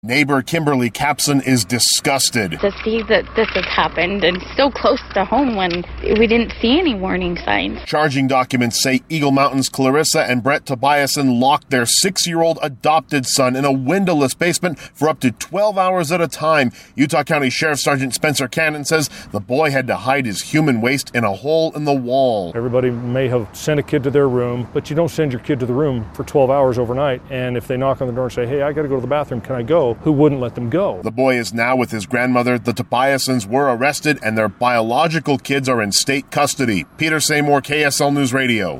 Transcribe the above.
Neighbor Kimberly Capson is disgusted. To see that this has happened and so close to home when we didn't see any warning signs. Charging documents say Eagle Mountain's Clarissa and Brett Tobiasen locked their 6-year-old adopted son in a windowless basement for up to 12 hours at a time. Utah County Sheriff Sergeant Spencer Cannon says the boy had to hide his human waste in a hole in the wall. Everybody may have sent a kid to their room, but you don't send your kid to the room for 12 hours overnight. And if they knock on the door and say, hey, I got to go to the bathroom, can I go? Who wouldn't let them go? The boy is now with his grandmother. The Tobiasens were arrested and their biological kids are in state custody. Peter Seymour, KSL News Radio.